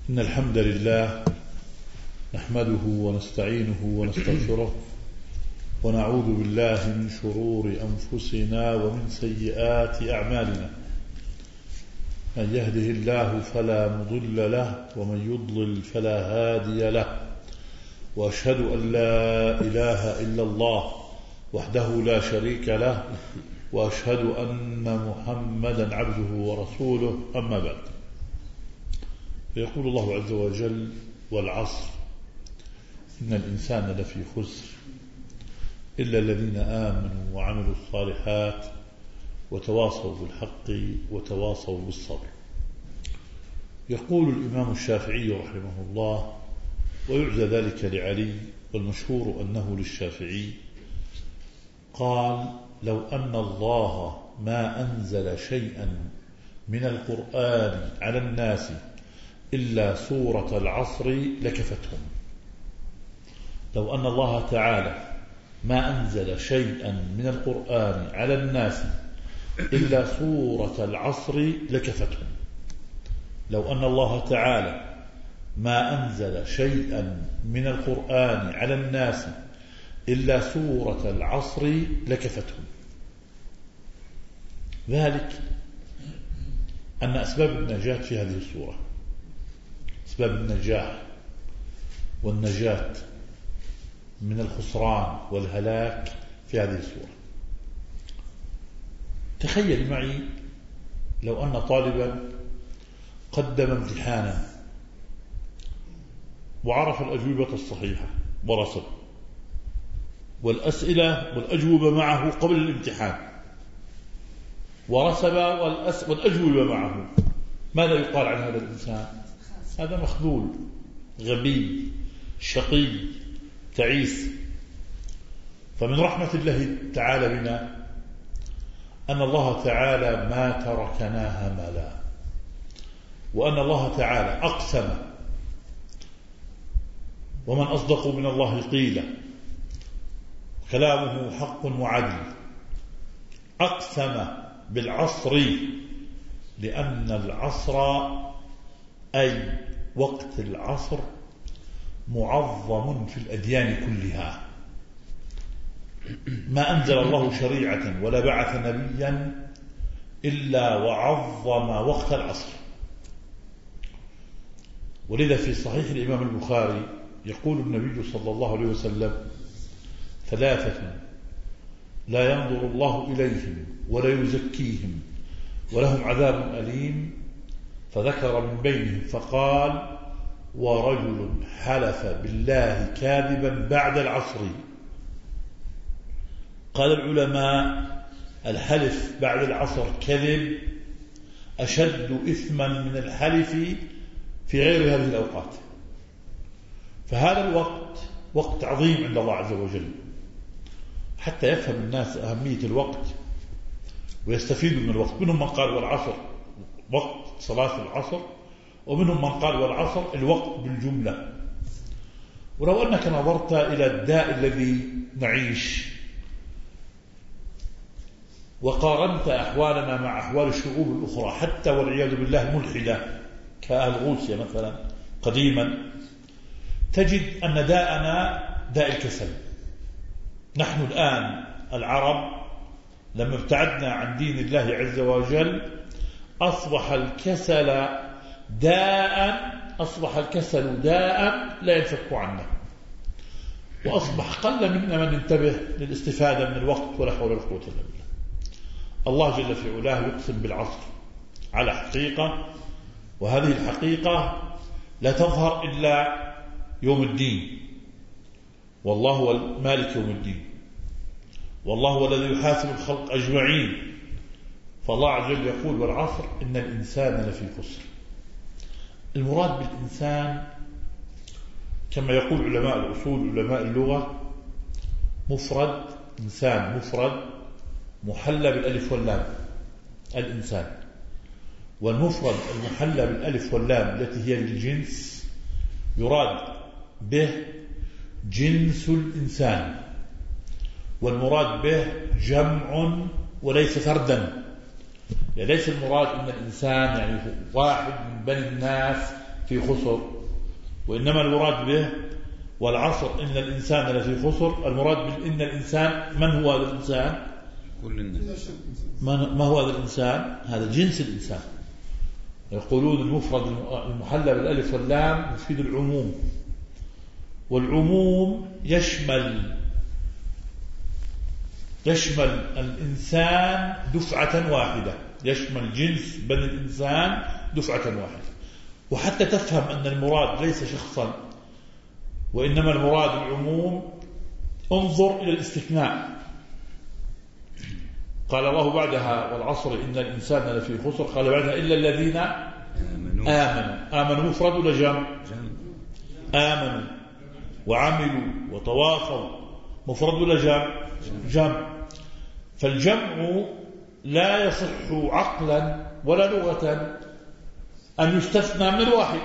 إن الحمد لله نحمده ونستعينه ونستغفره ونعوذ بالله من شرور أنفسنا ومن سيئات أعمالنا. من يهده الله فلا مضل له ومن يضلل فلا هادي له، وأشهد أن لا إله إلا الله وحده لا شريك له، وأشهد أن محمدا عبده ورسوله. أما بعد، فيقول الله عز وجل: والعصر إن الإنسان لفي خسر إلا الذين آمنوا وعملوا الصالحات وتواصوا بالحق وتواصوا بالصبر. يقول الإمام الشافعي رحمه الله، ويعزى ذلك لعلي، والمشهور أنه للشافعي، قال: لو أن الله ما أنزل شيئا من القرآن على الناس إلا سورة العصر لكفتهم. لو أن الله تعالى ما أنزل شيئا من القرآن على الناس إلا سورة العصر لكفتهم. لو أن الله تعالى ما أنزل شيئا من القرآن على الناس إلا سورة العصر لكفتهم. ذلك أن أسباب النجاة في هذه السورة، أسباب النجاح والنجاة من الخسران والهلاك في هذه السورة. تخيل معي لو أن طالبا قدم امتحانا وعرف الأجوبة الصحيحة ورسب، والأسئلة والأجوبة معه قبل الامتحان، ورسب والأجوبة معه. ماذا يقال عن هذا الإنسان؟ هذا مخذول، غبي، شقي، تعيس. فمن رحمة الله تعالى بنا أن الله تعالى ما تركنا هملا، وأن الله تعالى أقسم، ومن أصدق من الله قيلا، كلامه حق وعدل. أقسم بالعصر لأن العصر أي وقت العصر معظم في الأديان كلها. ما أنزل الله شريعة ولا بعث نبيا إلا وعظم وقت العصر. ولذا في صحيح الإمام البخاري يقول النبي صلى الله عليه وسلم: ثلاثة لا ينظر الله إليهم ولا يزكيهم ولهم عذاب أليم، فذكر من بينهم فقال: ورجل حلف بالله كاذبا بعد العصر. قال العلماء: الحلف بعد العصر كذب أشد إثما من الحلف في غير هذه الأوقات. فهذا الوقت وقت عظيم عند الله عز وجل، حتى يفهم الناس أهمية الوقت ويستفيدوا من الوقت. منهم من قال والعصر وقت صلاة العصر، ومنهم من قال والعصر الوقت بالجملة. ولو أنك نظرت إلى الداء الذي نعيش وقارنت أحوالنا مع أحوال الشعوب الأخرى، حتى والعياذ بالله ملحدة كأهل غوثية مثلا قديما، تجد أن داءنا داء الكسل. نحن الآن العرب لما ابتعدنا عن دين الله عز وجل أصبح الكسل داء لا ينفك عنه، وأصبح قل منا من ينتبه للاستفادة من الوقت، ولا حول ولا قوة إلا بالله. الله جل في علاه يقسم بالعصر على حقيقة، وهذه الحقيقة لا تظهر إلا يوم الدين، والله هو مالك يوم الدين، والله هو الذي يحاسب الخلق أجمعين. فالله عز وجل يقول: والعصر إن الإنسان لفي خسر. المراد بالإنسان كما يقول علماء الأصول علماء اللغة مفرد، إنسان مفرد محلى بالألف واللام، الإنسان. والمفرد المحلى بالألف واللام التي هي للجنس يراد به جنس الإنسان، والمراد به جمع وليس فردا. يعني ليس المراد أن الإنسان يعني واحد من بني الناس في خسر، وإنما المراد به والعصر إن الإنسان لفي خسر، المراد إن الإنسان من هو هذا الإنسان؟ كل الناس. ما هو هذا الإنسان؟ هذا جنس الإنسان. يقولون المفرد المحلى بالألف واللام يفيد العموم، والعموم يشمل الإنسان دفعة واحدة، يشمل جنس بني الإنسان دفعة واحدة. وحتى تفهم أن المراد ليس شخصا وإنما المراد العموم، انظر إلى الاستثناء. قال الله بعدها والعصر إن الإنسان لفي خسر، قال بعدها إلا الذين آمنوا مفرد ولا جمع؟ آمنوا وعملوا وتواصوا، مفرد ولا جمع؟ فالجمع لا يصح عقلا ولا لغة أن يستثنى من الواحد.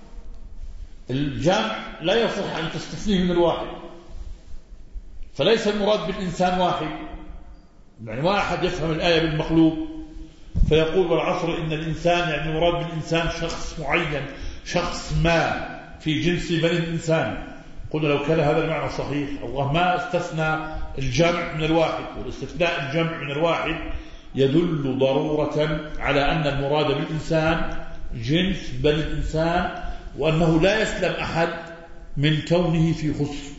الجمع لا يصح أن تستثنيه من الواحد، فليس المراد بالإنسان واحد، يعني واحد يفهم الآية بالمقلوب فيقول والعصر إن الإنسان، يعني المراد بالإنسان شخص معين، شخص ما في جنس بني الإنسان. قلنا لو كان هذا المعنى صحيح الله ما استثنى الجمع من الواحد، والاستثناء الجمع من الواحد يدل ضرورة على أن المراد بالإنسان جنس بني الإنسان، وأنه لا يسلم أحد من كونه في خسر.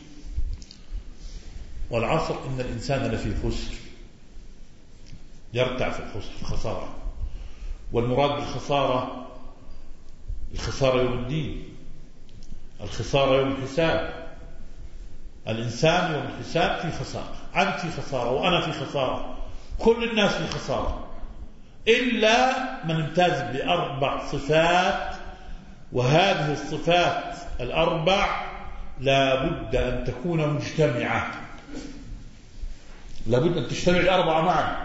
والعصر إن الإنسان لفي خسر، يرتع في الخسر، في خسارة. والمراد بالخسارة الخسارة يوم الدين، الخسارة يوم الحساب. الإنسان يوم الحساب في خسارة، أنت في خسارة وأنا في خسارة، كل الناس في خسارة، إلا من امتاز بأربع صفات. وهذه الصفات الأربع لا بد أن تكون مجتمعة، لا بد أن تجتمع الأربعة معا.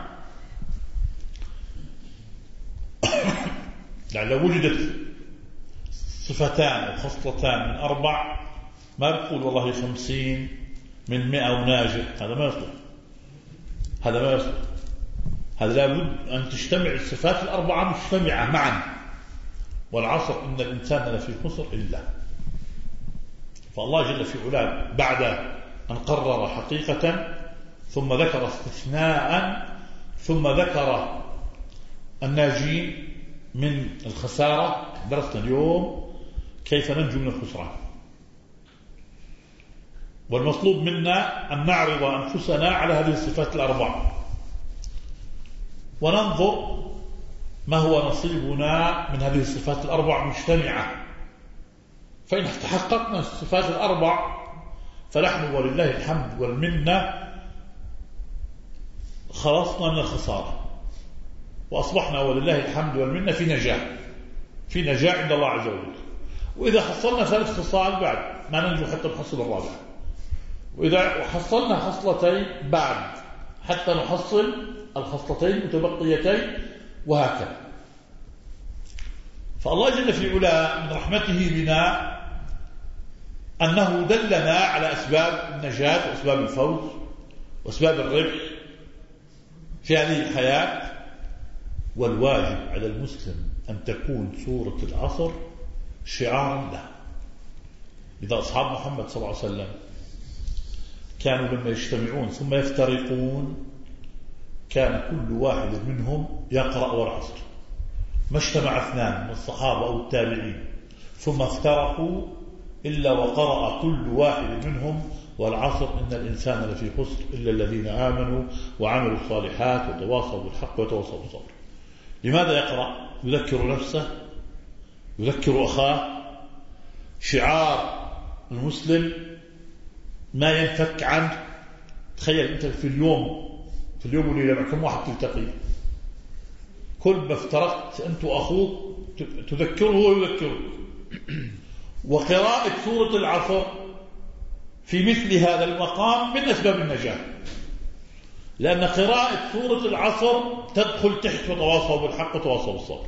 يعني لو وجدت صفتان أو خصلتان من أربع ما بقول والله 50 من 100 وناجح، هذا ما يصلح، هذا ما يصلح. هذا لابد أن تجتمع الصفات الأربعة مجتمعة معا. والعصر إن الإنسان لفي خسر إلا. فالله جل في علاه بعد أن قرر حقيقة ثم ذكر استثناء ثم ذكر الناجين من الخسارة. درسنا اليوم كيف ننجو من الخسران، والمطلوب منا أن نعرض أنفسنا على هذه الصفات الأربعة وننظر ما هو نصيبنا من هذه الصفات الأربع مجتمعة. فإن تحققنا الصفات الأربع فنحن ولله الحمد والمنة خلصنا من الخسارة، وأصبحنا ولله الحمد والمنة في نجاة عند الله عز وجل. وإذا حصلنا ثلاث خصال بعد ما ننجو حتى نحصل الرابع، وإذا حصلنا خصلتين بعد حتى نحصل الخصلتين المتبقيتين، وهكذا. فالله جل في علاه من رحمته بنا أنه دلنا على أسباب النجاة وأسباب الفوز وأسباب الربح في هذه الحياة. والواجب على المسلم أن تكون سورة العصر شعارا له. إذا أصحاب محمد صلى الله عليه وسلم كانوا لما يجتمعون ثم يفترقون كان كل واحد منهم يقرأ والعصر. ما اجتمع اثنان من الصحابة أو التابعين ثم افترقوا إلا وقرأ كل واحد منهم والعصر إن الإنسان لفي خسر إلا الذين آمنوا وعملوا الصالحات وتواصوا بالحق وتواصوا بالصبر. لماذا يقرأ؟ يذكر نفسه، يذكر أخاه. شعار المسلم ما ينفك عنه. تخيل أنت في اليوم وليلة مع كم واحد تلتقي، كل ما افترقت أنت وأخوك تذكره ويذكره. وقراءة سورة العصر في مثل هذا المقام من أسباب النجاة، لأن قراءة سورة العصر تدخل تحت وتواصوا بالحق وتواصوا بالصبر.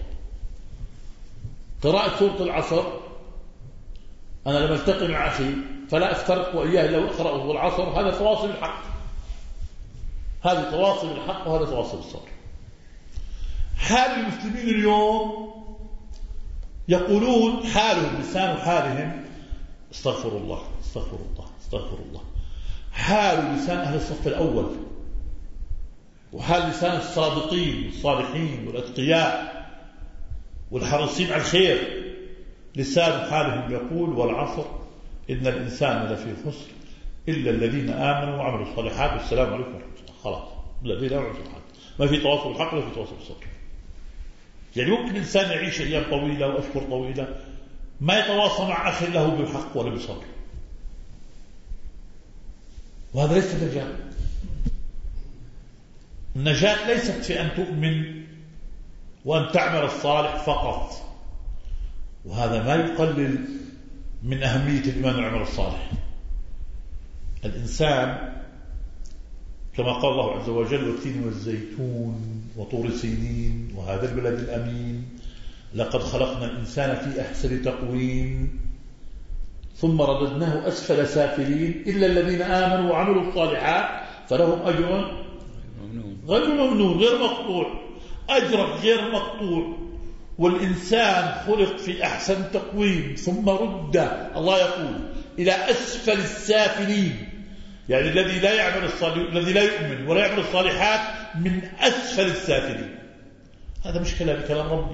قراءة سورة العصر، أنا لما التقي مع أخي فلا أفترق وإياه إلا وأقرأه والعصر، هذا تواصل الحق، هذا تواصل الحق وهذا تواصل الصبر. حال المسلمين اليوم يقولون حالهم لسان حالهم استغفر الله استغفر الله استغفر الله. حال لسان أهل الصف الأول وحال لسان الصادقين والصالحين والأتقياء والحريصين على الخير، لسان حالهم يقول والعصر إن الإنسان لفي خسر إلا الذين آمنوا وعملوا الصالحات والسلام عليكم ورحمة الله. خلاص الذين آمنوا وعملوا الصالحات، ما في تواصل بالحق ولا في تواصل بالصبر. يعني ممكن الإنسان يعيش أيام طويلة وأشهر طويلة ما يتواصل مع أخي له بالحق ولا بالصبر، وهذا ليس النجاة. النجاة ليست في أن تؤمن وأن تعمل الصالح فقط، وهذا ما يقلل من أهمية الإيمان والعمل الصالح. الإنسان كما قال الله عز وجل والتين والزيتون وطور سينين وهذا البلد الأمين لقد خلقنا الإنسان في أحسن تقويم ثم رددناه أسفل سافلين إلا الذين آمنوا وعملوا الصالحات فلهم أجر غير ممنون غير مقطوع، أجر غير مقطوع. والإنسان خلق في أحسن تقويم ثم رد الله يقول إلى أسفل السافلين، يعني الذي لا يعمل الصالح الذي لا يؤمن ولا يعمل الصالحات من أسفل السافلين. هذا مش كلام ربي.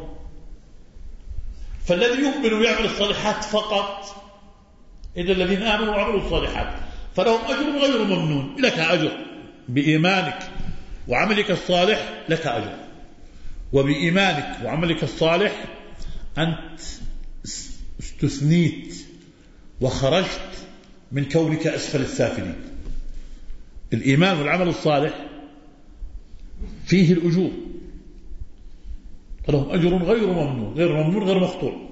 فالذي يؤمن ويعمل الصالحات فقط إلا الذين آمنوا وعملوا الصالحات فلهم أجر غير ممنون. لك أجر بإيمانك وعملك الصالح، لك أجر، وبإيمانك وعملك الصالح أنت استثنيت وخرجت من كونك أسفل السافلين. الإيمان والعمل الصالح فيه الأجور، فلهم أجر غير ممنون غير مقطوع.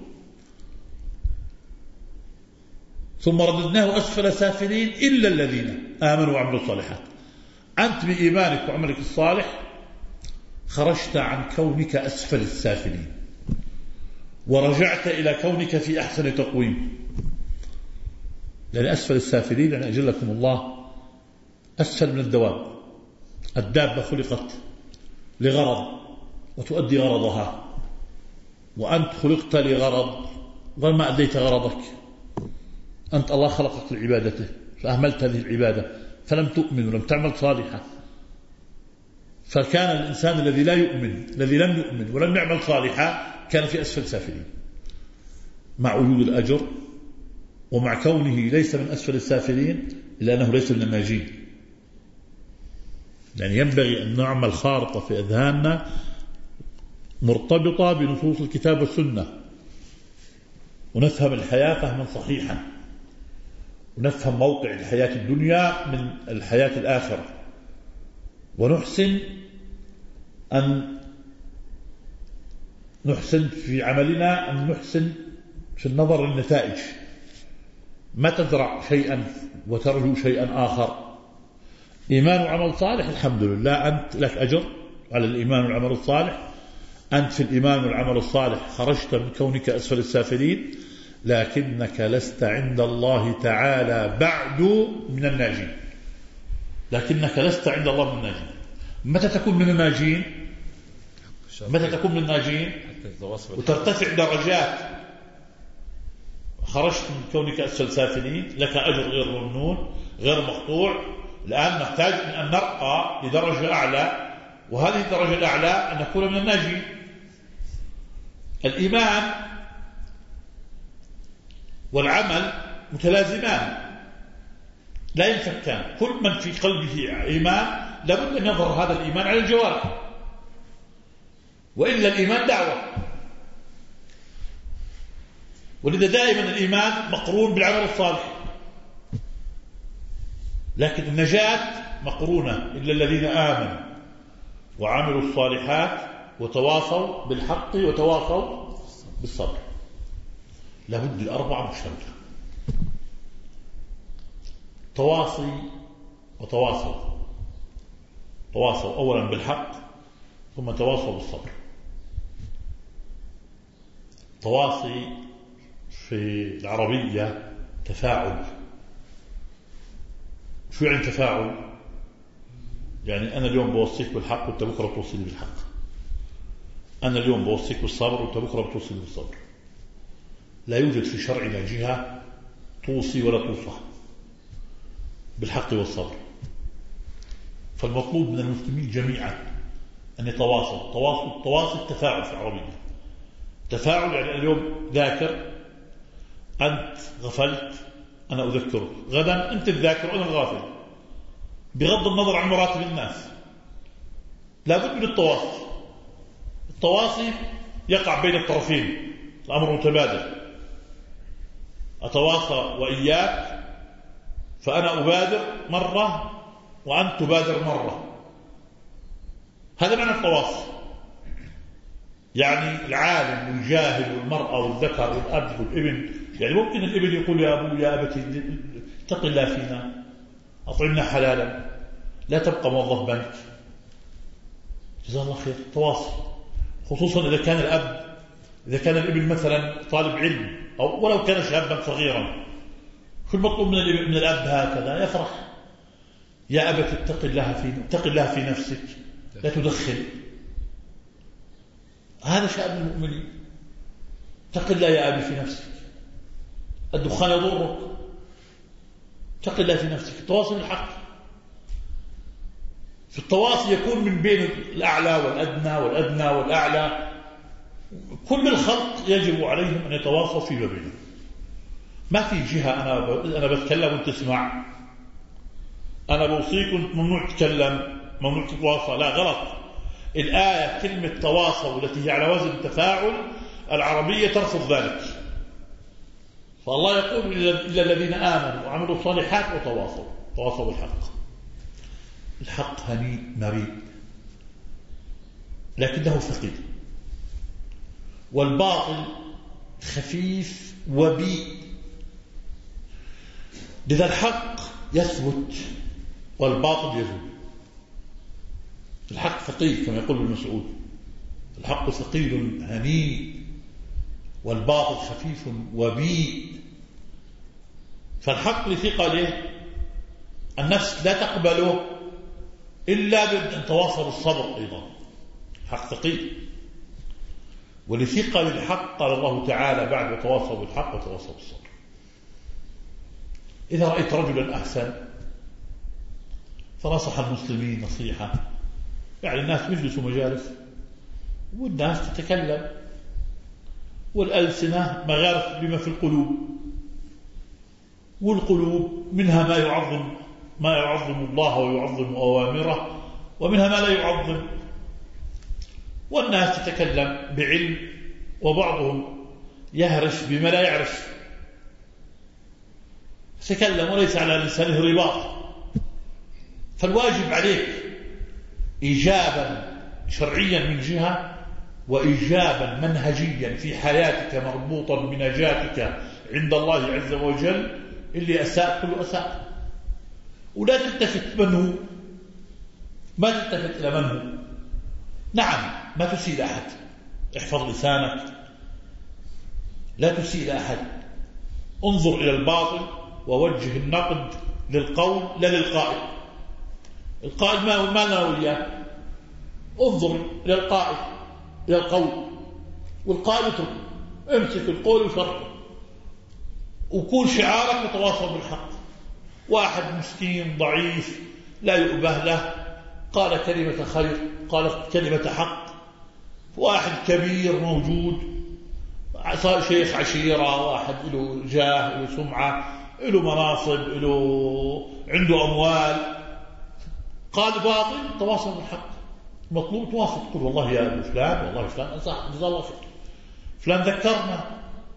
ثم رددناه أسفل سافلين إلا الذين آمنوا وعملوا الصالحات. أنت بإيمانك وعملك الصالح خرجت عن كونك أسفل السافلين ورجعت إلى كونك في أحسن تقويم. لأن أسفل السافلين لأن أجلكم الله أسفل من الدواب. الدابة خلقت لغرض وتؤدي غرضها، وأنت خلقت لغرض غير ما أديت غرضك. أنت الله خلقك لعبادته فأهملت هذه العبادة فلم تؤمن ولم تعمل صالحا، فكان الإنسان الذي لم يؤمن ولم يعمل صالحا كان في أسفل سافلين، مع وجود الأجر ومع كونه ليس من أسفل السافلين إلا أنه ليس من الناجين. يعني ينبغي أن نعمل خارطة في أذهاننا مرتبطة بنصوص الكتاب والسنة، ونفهم الحياة فهما صحيحا، ونفهم موقع الحياة الدنيا من الحياة الآخرة، ونحسن في عملنا أن نحسن في النظر للنتائج. ما تزرع شيئا وترجو شيئا آخر. إيمان وعمل صالح الحمد لله أنت لك أجر على الإيمان والعمل الصالح. أنت في الإيمان والعمل الصالح خرجت من كونك أسفل السافلين، لكنك لست عند الله تعالى بعد من الناجين. لكنك لست عند الله من الناجين. متى تكون من الناجين؟ متى تكون من الناجين وترتفع درجات؟ خرجت من كونك أسفل سافلين لك أجر غير ممنون غير مقطوع. الآن نحتاج أن نرقى لدرجة أعلى، وهذه الدرجة الأعلى أن نكون من الناجين. الإيمان والعمل متلازمان لا ينفكان. كل من في قلبه إيمان لابد أن يظهر هذا الإيمان على الجوارح، وإلا الإيمان دعوة. ولذا دائما الإيمان مقرون بالعمل الصالح، لكن النجاة مقرونة إلا الذين آمنوا وعملوا الصالحات وتواصوا بالحق وتواصوا بالصبر. لابد الأربعة مشتركة: تواصي وتواصوا. تواصوا أولا بالحق ثم تواصوا بالصبر. تواصي في العربية تفاعل. شو يعني تفاعل؟ يعني أنا اليوم بوصيك بالحق وأنت بكرة بتوصيني بالحق. أنا اليوم بوصيك بالصبر وأنت بكرة بتوصيني بالصبر. لا يوجد في شرعنا جهة توصي ولا توصى بالحق والصبر. فالمطلوب من المسلمين جميعا أن يتواصلوا. تواصل التفاعل في العربية. تفاعل يعني اليوم ذاكر، أنت غفلت أنا أذكرك، غدا أنت تذاكر وأنا الغافل، بغض النظر عن مراتب الناس. لابد من التواصي. التواصي يقع بين الطرفين، الأمر متبادل. أتواصى وإياك، فأنا أبادر مرة وأنت تبادر مرة. هذا معنى التواصي. يعني العالم والجاهل والمرأة والذكر والأب والابن، يعني ممكن الابن يقول يا أبو يا أبتي اتق الله فينا، أطعمنا حلالا، لا تبقى موظف بنك. جزاه الله خير. تواصي، خصوصا إذا كان الابن مثلا طالب علم أو ولو كان شابا صغيرا. كل مطلوب من الأب هكذا يفرح. يا أبت اتق الله في نفسك، لا تدخن. هذا شأن المؤمنين. اتق الله يا أبي في نفسك، الدخان يضرك، اتق الله في نفسك. التواصي بالحق. في التواصي يكون من بين الأعلى والأدنى والأعلى. كل الخلق يجب عليهم أن يتواصوا فيما بينهم. ما في جهة أنا بتكلم وانت تسمع، أنا بوصيك وانت ممنوع تتكلم، ممنوع تتواصل. لا، غلط. الآية كلمة تواصل التي هي على وزن تفاعل العربية ترفض ذلك. فالله يقول إلا الذين آمنوا وعملوا الصالحات وتواصوا بالحق. الحق هنيء مريء لكنه ثقيل، والباطل خفيف وبيء. لذا الحق يثبت والباطل يزول. الحق ثقيل كما يقول ابن مسعود، الحق ثقيل هنيء والباطل خفيف وبيء. فالحق لثقله النفس لا تقبله إلا بأن تواصل الصبر. أيضا حق ثقيل. ولثقل الحق قال الله تعالى بعد وتواصوا بالحق وتواصوا بالصبر. إذا رأيت رجلا أحسن فنصح المسلمين نصيحة. يعني الناس يجلسوا مجالس والناس تتكلم والألسنة مغارف بما في القلوب، والقلوب منها ما يعظم الله ويعظم أوامره، ومنها ما لا يعظم. والناس تتكلم بعلم وبعضهم يهرش بما لا يعرف، تكلم وليس على لسانه رباط. فالواجب عليك إيجابا شرعيا من جهة، وإيجابا منهجيا في حياتك مربوطا بنجاتك عند الله عز وجل. اللي أساء كله أساء، ولا تلتفت من هو، ما تلتفت إلى من هو. نعم ما تسيء أحد، احفظ لسانك، لا تسيء أحد. انظر إلى الباطل ووجه النقد للقول لا للقائل. القائل ما لنا وياه، انظر إلى القائل إلى القول، والقائل اترك، امسك القول وشرحه، وكون شعارك وتواصل بالحق. واحد مسكين ضعيف لا يؤبه له قال كلمة خير، قال كلمة حق. واحد كبير موجود صار شيخ عشيرة، واحد له جاه له سمعة له مناصب له عنده أموال، قال باطل، تواصل بالحق. مطلوب تواصل، تقول والله يا أبو فلان والله فلان صح، جزاه الله خير، فلان ذكرنا،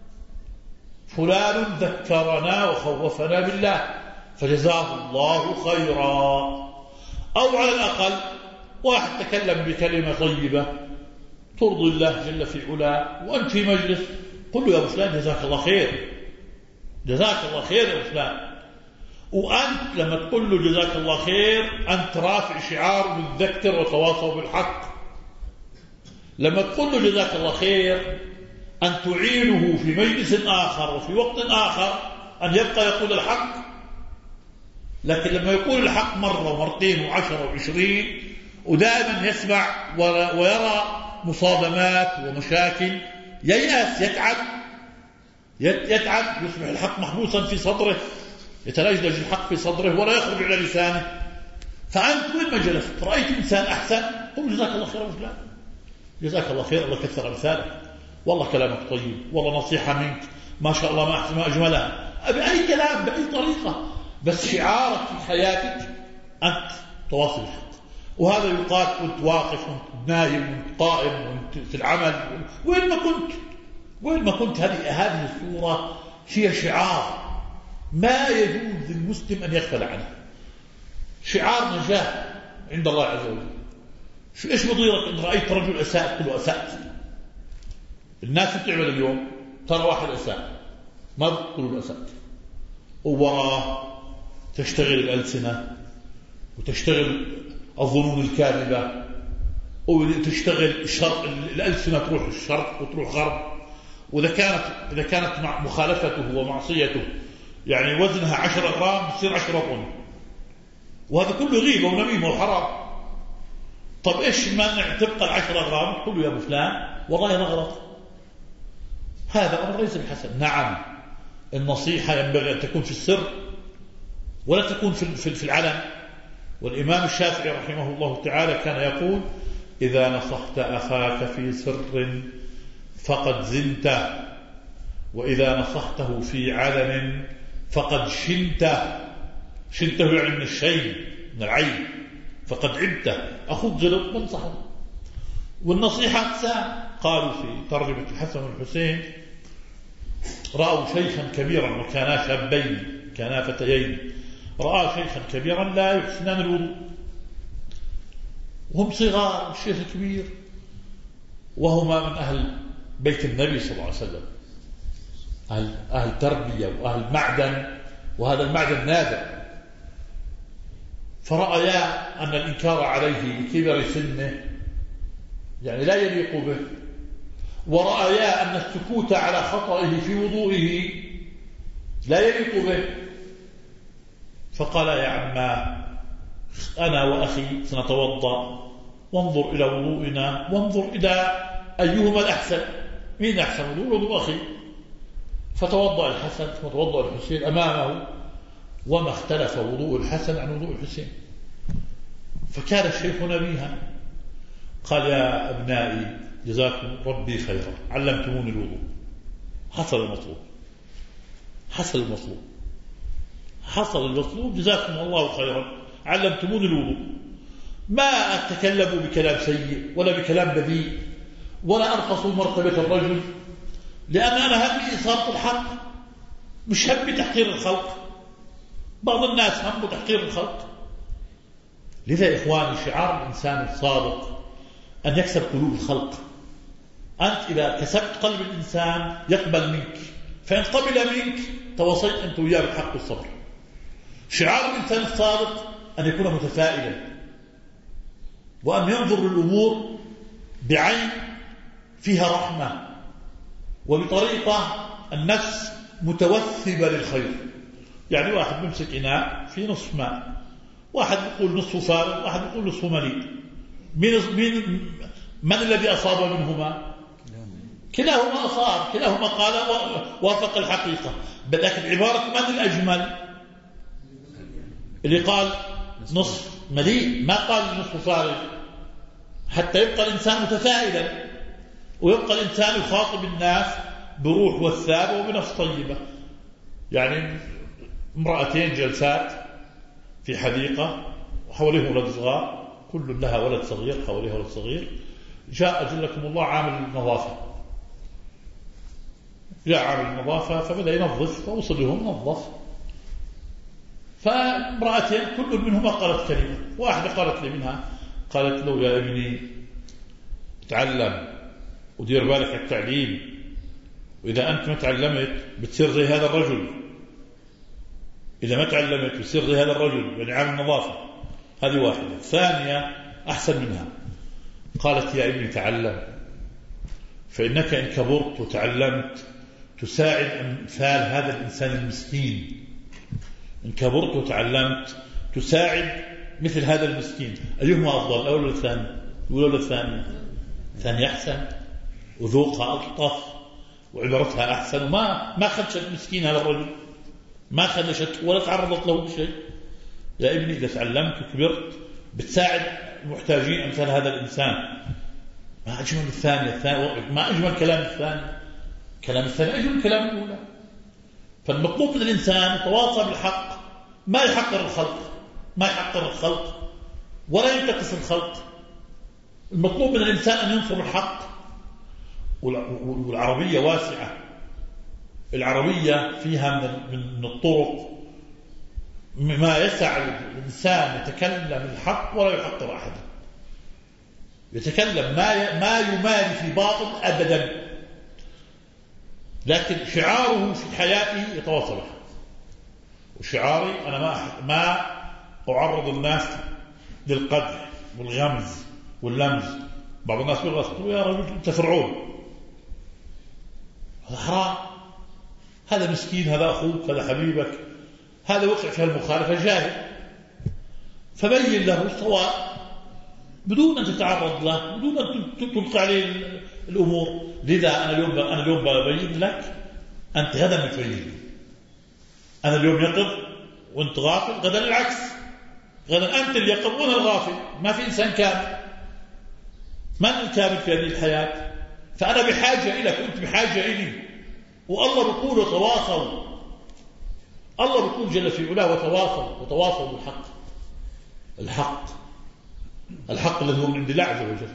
فلان ذكرنا وخوفنا بالله فجزاه الله خيرا. أو على الأقل واحد تكلم بكلمة طيبة ترضي الله جل في علاه وأنت في مجلس، قل له يا أبو فلان جزاك الله خير، جزاك الله خير يا أبو فلان. وأنت لما تقول له جزاك الله خير أنت رافع شعار متذكر وتواصوا بالحق. لما تقول له جزاك الله خير أن تعينه في مجلس آخر وفي وقت آخر أن يبقى يقول الحق. لكن لما يقول الحق مرة ومرتين و10 و20 ودائما يسمع ويرى مصادمات ومشاكل ييأس يتعب. يتعب، يصبح الحق محبوسا في صدره، يتلجلج الحق في صدره ولا يخرج على لسانه. فأنت وين ما جلست رأيت إنسان أحسن، قل جزاك الله خير وفلان، جزاك الله خير، الله كثر أمثالك، والله كلامك طيب، والله نصيحة منك، ما شاء الله ما أحسن ما أجملها، بأي كلام بأي طريقة، بس شعارك في حياتك أنت تواصل الحق. وهذا يقال وانت واقف وانت نايم وانت قائم وانت في العمل، وين ما كنت هذه الصورة هي شعار ما يجوز للمسلم أن يغفل عنه، شعار نجاة عند الله عز وجل. إيش بضيرك إن رأيت رجل أساء تقول أسأت؟ الناس بتعمل اليوم، ترى واحد أساء ما بتقولوا أسأت، ووراه تشتغل الألسنة وتشتغل الظنون الكاذبة وتشتغل الألسنة تروح الشرق وتروح غرب. وإذا كانت مع مخالفته ومعصيته يعني وزنها 10 غرام تصير 10 طن، وهذا كله غيبة ونميمة وحرام. طب إيش مانع تبقى 10 غرام تقول له يا أبو فلان والله نغلط؟ هذا أمر ليس بحسن. نعم النصيحة ينبغي أن تكون في السر ولا تكون في العلن. والإمام الشافعي رحمه الله تعالى كان يقول إذا نصحت أخاك في سر فقد زنت، وإذا نصحته في علن فقد شنته يعني من الشين من العين، فقد عبته. أخوك غلط منصحه. والنصيحة أقسام، قالوا في ترجمة الحسن والحسين رأوا شيخا كبيرا وكانا شابين كانا فتيين، رأى شيخا كبيرا لا يحسنان الوضوء وهم صغار، الشيخ كبير وهما من أهل بيت النبي صلى الله عليه وسلم، أهل تربية وأهل معدن، وهذا المعدن نادر. فرأيا أن الإنكار عليه لكبر سنه يعني لا يليق به، ورأيا أن السكوت على خطئه في وضوئه لا يليق به. فقال يا عما أنا وأخي سنتوضأ وانظر إلى وضوئنا وانظر إلى أيهما الأحسن، مين أحسن وضوء أخي؟ فتوضأ الحسن وتوضأ الحسين أمامه، وما اختلف وضوء الحسن عن وضوء الحسين. فكان الشيخ نبيها قال يا أبنائي جزاكم ربي خيرا علمتموني الوضوء. حصل المطلوب جزاكم الله خيرا علمتموني الوضوء. ما أتكلم بكلام سيء ولا بكلام بذيء ولا أرقص مرتبة الرجل، لأن أنا همي إصابة الحق مش همي تحقير الخلق. بعض الناس همه تحقير الخلق. لذا إخواني شعار الإنسان الصادق أن يكسب قلوب الخلق. أنت إذا كسبت قلب الإنسان يقبل منك، فإن قبل منك تواصيت أنت وياه بالحق والصبر. شعار الإنسان الصادق أن يكون متفائلا، وأن ينظر للأمور بعين فيها رحمة، وبطريقة النفس متوثبة للخير. يعني واحد بيمسك إناء في نصف ماء، واحد يقول نصف فارغ، واحد يقول نصف مليء، من الذي أصاب منهما؟ كلاهما أصاب، كلاهما قال وافق الحقيقة. لكن عبارة من الأجمل؟ اللي قال نصف مليء، ما قال نصف فارغ، حتى يبقى الإنسان متفائلا، ويبقى الإنسان يخاطب الناس بروح والثابة وبنفس طيبة. يعني امرأتين جلسات في حديقة وحواليهم ولد صغار، كل لها ولد صغير، حواليها ولد صغير. جاء أجلكم الله عامل النظافة، جاء عامل النظافة فبدأ ينظف، فوصل لهم نظف. فامرأتين كل منهما قالت كلمة، واحدة قالت لي منها قالت له يا ابني تعلم ودير بالك على التعليم، وإذا أنت ما تعلمت بتصير زي هذا الرجل، إذا ما تعلمت بتصير زي هذا الرجل، يعني عامل نظافة. هذه واحدة. ثانية أحسن منها قالت يا ابني تعلم، فإنك إن كبرت وتعلمت تساعد أمثال هذا الإنسان المسكين. إن كبرت وتعلمت تساعد مثل هذا المسكين. أيهما أفضل، الأول ولا الثاني؟ الأولى ولا الثانية؟ الثانية أحسن وذوقها ألطف. وعبرتها أحسن، وما خدشت مسكين هذا الرجل، ما خدشت ولا تعرضت له بشيء. يا ابني إذا تعلمت وكبرت بتساعد المحتاجين أمثال هذا الإنسان. ما أجمل الثانية، ما أجمل كلام الثاني، كلام الثاني أجمل كلام الأولى. فالمطلوب من الإنسان يتواصى بالحق، ما يحقر الخلق ولا ينتقص الخلق. المطلوب من الإنسان أن ينصر الحق. والعربية واسعة، العربية فيها من الطرق ما يسع الإنسان يتكلم الحق ولا يحقر أحدا، يتكلم ما يماري في باطل أبدا، لكن شعاره في حياته يتواصل الحق. وشعاري أنا ما أعرض الناس للقدح والغمز واللمز. بعض الناس يقول يا رجل أنت فرعون، هذا حرام، هذا مسكين، هذا أخوك، هذا حبيبك، هذا وقع في المخالفة جاهل، فبين له الصواب بدون أن تتعرض له، بدون أن تلقى عليه الأمور. لذا أنا اليوم ببين لك، أنت غدا بتبين لي. أنا اليوم يقظ وأنت غافل، غدا العكس، غدا أنت اللي يقظ وأنا الغافل. ما في إنسان كامل، من الكامل في هذه الحياة؟ فأنا بحاجة إليك وأنت بحاجة إلي. والله بيقول وتواصوا، الله بيقول جل في علاه وتواصوا بالحق. الحق الذي هو من عند الله عز وجل.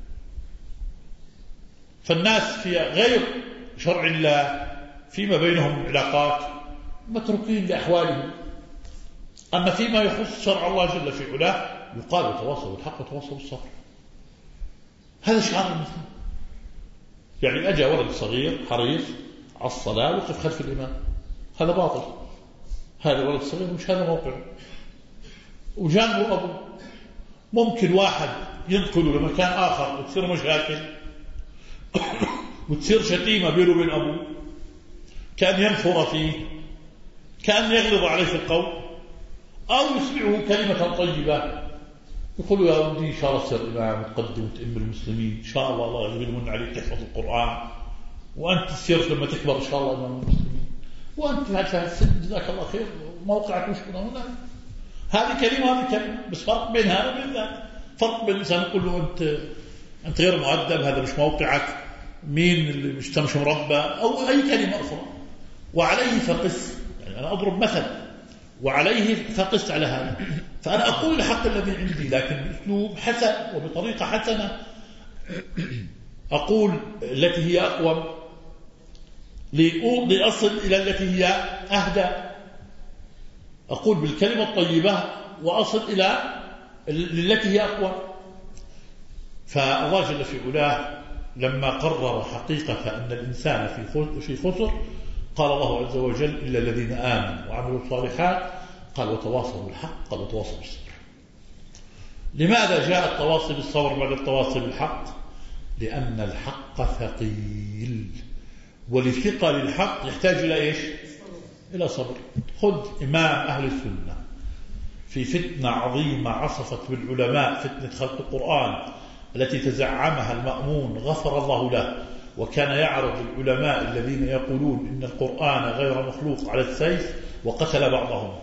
فالناس في غير شرع الله فيما بينهم علاقات متروكين لأحوالهم، أما فيما يخص شرع الله جل في علاه يقال وتواصوا بالحق وتواصوا بالصبر. هذا شعار المسلم. يعني أجا ولد صغير حريص على الصلاة وقف خلف الإمام، هذا باطل، هذا ولد صغير مش هذا موقعه، وجانبه أبوه. ممكن واحد ينقله لمكان آخر وتصير مشاكل وتصير شتيمة بينه وبين أبوه، كأن ينفر فيه، كأن يغلظ عليه في القول، أو يسمعه كلمة طيبة يقول يا ولدي إن شاء الله تصير إمام وتقدم وتأم المسلمين، إن شاء الله يغفر من عليك تحفظ القرآن، وأنت تصير لما تكبر إن شاء الله إمام المسلمين، وأنت بعد في السن جزاك الله خير موقعك مش هنا. هذه كلمة بس فرق بين هذا وبين ذاك. فرق بين الإنسان يقول له أنت غير مؤدب، هذا مش موقعك، مين اللي مش مربى، أو أي كلمة أخرى. وعليه فقس، يعني أنا أضرب مثل، وعليه فقس على هذا. فأنا أقول الحق الذي عندي، لكن بأسلوب حسن وبطريقة حسنة. أقول التي هي أقوم لأصل إلى التي هي أهدى. أقول بالكلمة الطيبة وأصل إلى التي هي أقوى. فالله جل في علاه لما قرر حقيقة أن الإنسان في خسر قال الله عز وجل إلا الذين آمنوا وعملوا الصالحات، قال وتواصوا بالحق، قال وتواصوا بالصبر. لماذا جاء التواصي بالصبر بعد التواصي بالحق؟ لأن الحق ثقيل، ولثقل الحق يحتاج إلى إيش؟ إلى صبر. خذ إمام أهل السنة في فتنة عظيمة عصفت بالعلماء، فتنة خلق القرآن التي تزعمها المأمون غفر الله له، وكان يعرض العلماء الذين يقولون إن القرآن غير مخلوق على السيف، وقتل بعضهم.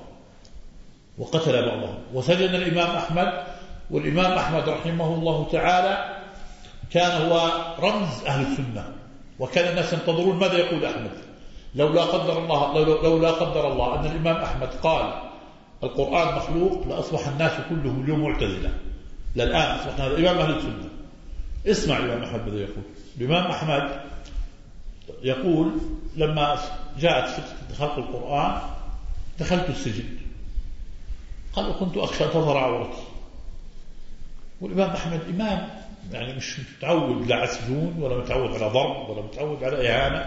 وسجن الإمام أحمد، والإمام أحمد رحمه الله تعالى كان هو رمز أهل السنة، وكان الناس ينتظرون ماذا يقول أحمد. لولا قدر الله أن الإمام أحمد قال القرآن مخلوق لأصبح الناس كلهم اليوم معتزلة. للآن أصبحنا هذا إمام أهل السنة. اسمع الإمام أحمد ماذا يقول. الإمام أحمد يقول لما جاءت فتنة خلق القرآن دخلت السجن، قال وكنت أخشى تظهر عورتي. والإمام أحمد إمام يعني مش متعود لا على سجون ولا متعود على ضرب ولا متعود على إهانة،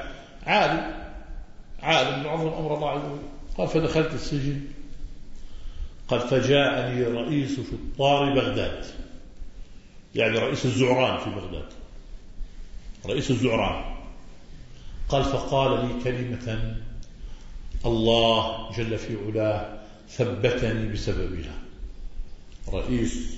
عالم عظم أمر الله عز وجل. قال فدخلت السجن، قال فجاءني رئيس شطار بغداد، يعني رئيس الزعران في بغداد، رئيس الزعران. قال فقال لي كلمة الله جل في علاه ثبتني بسببها. رئيس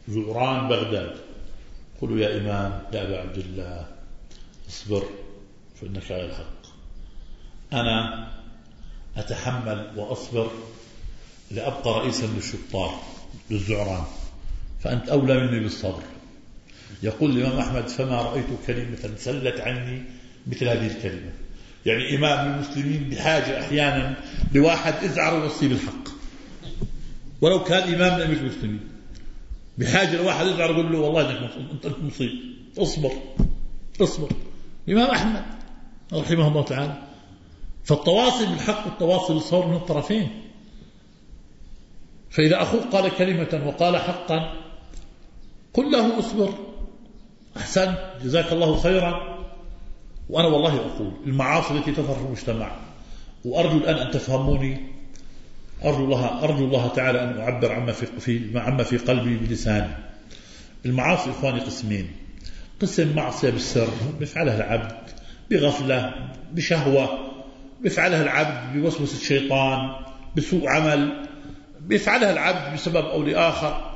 زعران بغداد قلوا يا إمام يا أبا عبد الله اصبر فإنك على الحق. أنا أتحمل وأصبر لأبقى رئيسا للشطار للزعران، فأنت أولى مني بالصبر. يقول الإمام أحمد: فما رأيت كلمة سلت عني مثل هذه الكلمة. يعني إمام المسلمين بحاجة أحيانا لواحد إزعر ويوصي بالحق، ولو كان إمام لأمير المسلمين بحاجة لواحد إزعر يقول له: والله أنت مصيب، اصبر. الإمام أحمد رحمه الله تعالى. فالتواصي بالحق والتواصي بالصبر من الطرفين. فإذا أخوك قال كلمة وقال حقا قل له: اصبر، أحسن، جزاك الله خيرا. وأنا والله أقول المعاصي التي تظهر في المجتمع، وأرجو الآن أن تفهموني، أرجو الله تعالى أن أعبر عما في قلبي بلساني. المعاصي إخواني قسمين: قسم معصية بالسر بيفعلها العبد بغفلة بشهوة، بيفعلها العبد بوسوسة الشيطان بسوء عمل، بيفعلها العبد بسبب أو لآخر،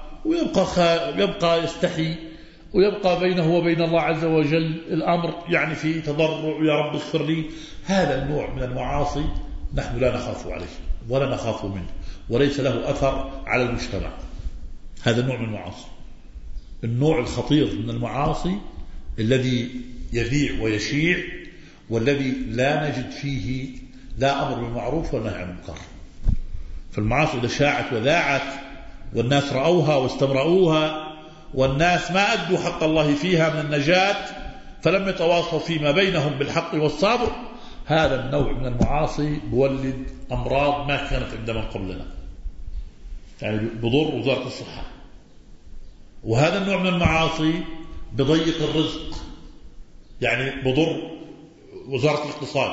ويبقى يستحي، ويبقى بينه وبين الله عز وجل الأمر يعني في تضرع: يا رب اغفر لي. هذا النوع من المعاصي نحن لا نخاف عليه ولا نخاف منه، وليس له أثر على المجتمع. هذا النوع من المعاصي. النوع الخطير من المعاصي الذي يذيع ويشيع، والذي لا نجد فيه لا أمر بالمعروف ولا نهي عن المنكر. فالمعاصي إذا شاعت وذاعت والناس رأوها واستمرؤوها، والناس ما أدوا حق الله فيها من النجاة، فلم يتواصوا فيما بينهم بالحق والصبر، هذا النوع من المعاصي بولد أمراض ما كانت عند من قبلنا، يعني بضر وزارة الصحة. وهذا النوع من المعاصي بضيق الرزق، يعني بضر وزارة الاقتصاد.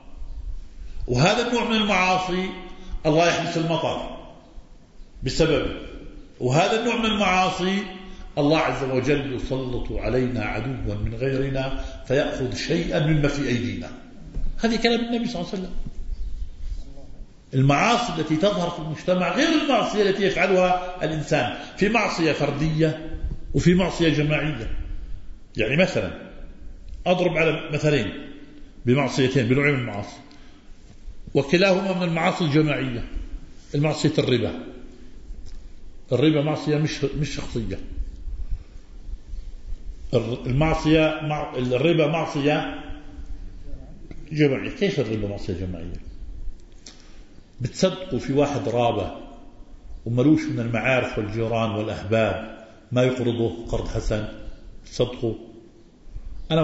وهذا النوع من المعاصي الله يحبس المطر بسببه. وهذا النوع من المعاصي الله عز وجل يسلط علينا عدوا من غيرنا فيأخذ شيئا مما في أيدينا. هذه كلام النبي صلى الله عليه وسلم. المعاصي التي تظهر في المجتمع غير المعصية التي يفعلها الإنسان، في معصية فردية وفي معصية جماعية. يعني مثلا أضرب على مثلين بمعصيتين بنوعين من المعاصي، وكلاهما من المعاصي الجماعية. المعصية الربا معصية مش شخصية. الربا معصية جماعية. كيف الربا معصية جماعية؟ بتصدقوا في واحد رابة وملوش من المعارف والجيران والأحباب ما يقرضه قرض حسن، تصدقوا؟ أنا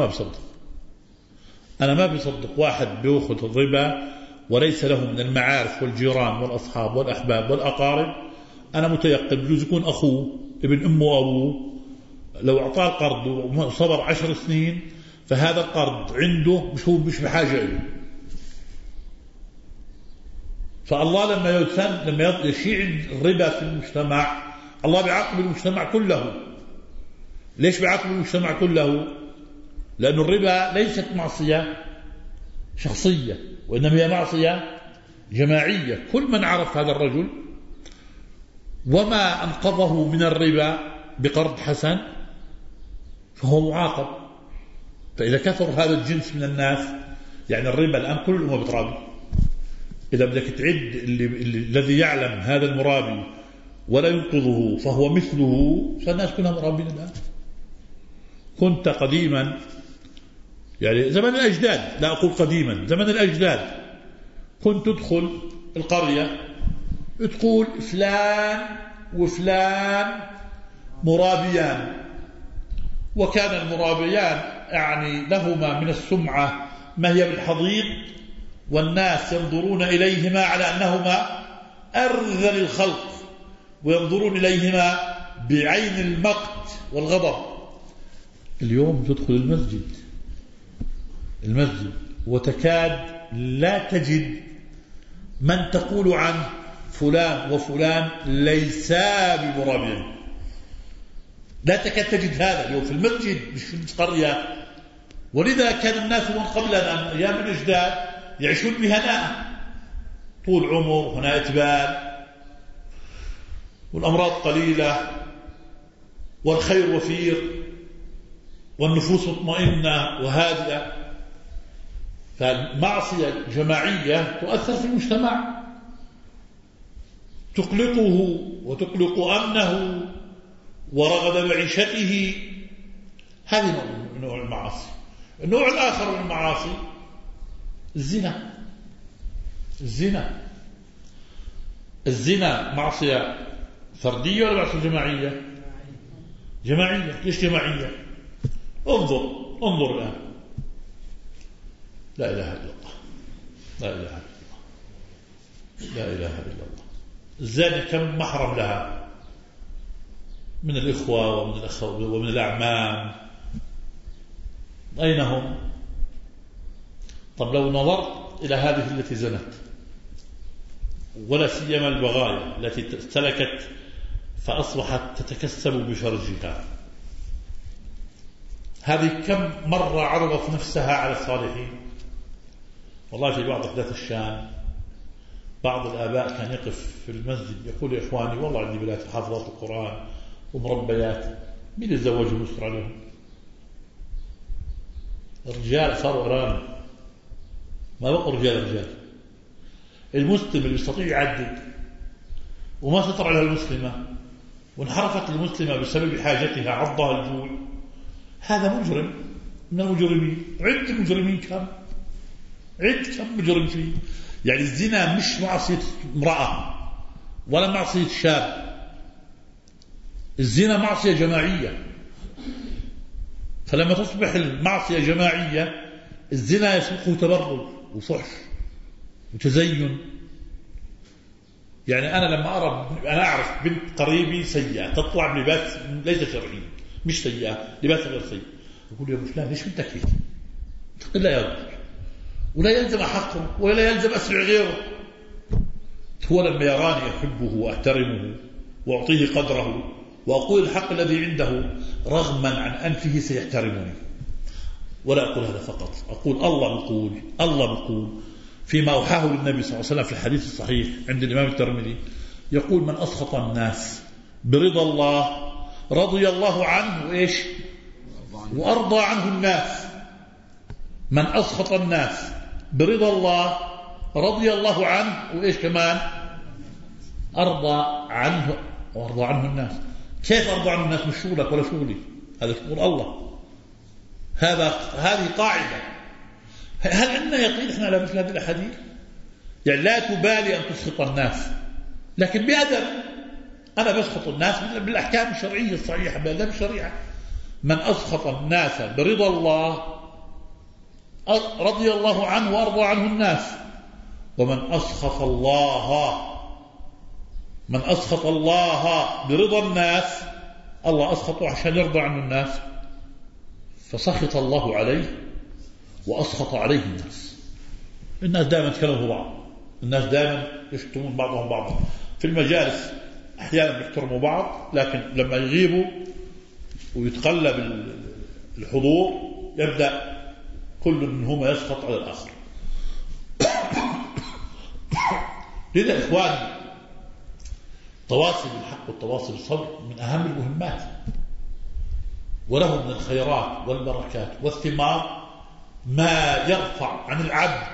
ما بصدق واحد بيأخذ الربا وليس له من المعارف والجيران والأصحاب والأحباب والأقارب. أنا متيقن بجوز يكون أخوه ابن أمه وأبوه، لو أعطاه القرض وصبر 10 سنين فهذا القرض عنده مش بحاجة إليه. فالله لما يشيع الربا في المجتمع، الله بيعاقب المجتمع كله. ليش بيعاقب المجتمع كله؟ لأن الربا ليست معصية شخصية، وإنما هي معصية جماعية. كل من عرف هذا الرجل وما أنقذه من الربا بقرض حسن فهو معاقب. فإذا كثر هذا الجنس من الناس، يعني الربا الآن كل الأمة بترابي. إذا بدك تعد الذي يعلم هذا المرابي ولا ينقذه فهو مثله، فالناس كلها مرابين الآن. كنت قديما، يعني زمن الأجداد، لا أقول قديما، زمن الأجداد، كنت تدخل القرية تقول فلان وفلان مرابيان، وكان المرابيان يعني لهما من السمعة ما هي بالحضيض، والناس ينظرون إليهما على أنهما أرذل الخلق، وينظرون إليهما بعين المقت والغضب. اليوم تدخل المسجد وتكاد لا تجد من تقول عنه فلان وفلان ليسا بمرابين. لا تكاد تجد هذا اليوم في المسجد مش في القرية. ولذا كان الناس من قبلنا أيام الأجداد يعيشون بهناء طول عمر، هناء بال، والأمراض قليلة، والخير وفير، والنفوس مطمئنة وهادئة. فالمعصية الجماعية تؤثر في المجتمع، تقلقه وتقلق أمنه ورغد معيشته. هذه نوع المعاصي. النوع الآخر من المعاصي الزنا. الزنا معصية فردية ولا معصية جماعية؟ جماعية. ليش جماعية؟ انظر الآن. لا إله إلا الله، لا إله إلا الله، لا إله إلا الله. الزانية كم محرم لها من الإخوة ومن الأخوة ومن الأعمام؟ أين هم؟ طب لو نظرت إلى هذه التي زنت، ولا سيما البغايا التي سلكت فأصبحت تتكسب بفرجها، هذه كم مرة عرضت نفسها على الصالحين؟ والله في بعض أحداث الشام بعض الآباء كان يقف في المسجد يقول يا إخواني والله عندي بنات حافظات القرآن ومربيات، مين يتزوجهم ويستر عليهم؟ الرجال صاروا أرامل، ما بقوا رجال. المسلم اللي يستطيع يعدد وما ستر على المسلمة وانحرفت المسلمة بسبب حاجتها عضها الجوع، هذا مجرم من المجرمين. عد المجرمين كم مجرم فيه. يعني الزنا مش معصية امرأة ولا معصية شاب، الزنا معصية جماعية. فلما تصبح المعصية جماعية الزنا يسبقه تبرج وفحش وتزين. يعني أنا لما أنا أعرف بنت قريبي سيئة تطلع بلباس ليس شرعي، مش سيئة، لباس غير سيء، يقول يا أبو فلان ليش بنتك هيك؟ تقول لا يرجع ولا يلزم حقه ولا يلزم أسرع غيره. هو لما يراني أحبه وأحترمه وأعطيه قدره وأقول الحق الذي عنده رغما عن أنفه سيحترمني. ولا أقول هذا فقط، أقول الله بيقول فيما أوحاه للنبي صلى الله عليه وسلم في الحديث الصحيح عند الإمام الترمذي، يقول من أسخط الناس برضا الله رضي الله عنه وإيش وأرضى عنه الناس. من أسخط الناس برضا الله رضي الله عنه وإيش كمان أرضى عنه وأرضى عنه الناس. كيف أرضى عنه الناس؟ مش شغلك ولا شغلي، هذا شغل الله. هذه قاعدة. هل عندنا يقين إحنا على مثل هذه الأحاديث؟ يعني لا تبالي أن تسخط الناس لكن بأدب. أنا بسخط الناس بالأحكام الشرعية الصحيحة بأدب الشريعة. من أسخط الناس برضا الله رضي الله عنه وأرضى عنه الناس. ومن أسخط الله برضا الناس، الله أسخطه عشان يرضى عنه الناس، فسخط الله عليه وأسخط عليه الناس دائما يتكلموا بعض، الناس دائما يشتمون بعضهم بعضا في المجالس، أحيانا يحترموا بعض لكن لما يغيبوا ويتقلب الحضور يبدأ كل منهما يسخط على الآخر. لذا إخواني التواصي بالحق والتواصي بالصبر من أهم المهمات، وله من الخيرات والبركات والثمار ما يرفع عن العبد